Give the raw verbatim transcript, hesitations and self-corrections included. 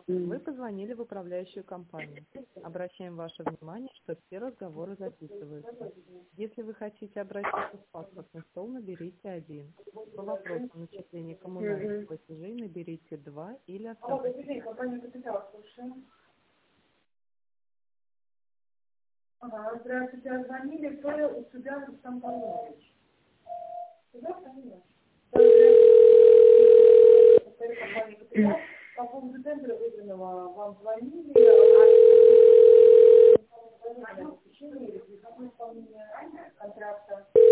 Вы позвонили в управляющую компанию. Обращаем ваше внимание, что все разговоры записываются. Если вы хотите обратиться в паспортный стол, наберите один. По вопросу начисления коммунальных платежей наберите два или оставайтесь. Ага, здравствуйте, звонили, кто у себя Рустам Павлович. Да, поняла. По поводу тендера выданного вам звонили, а в течение или при каком исполнении контракта?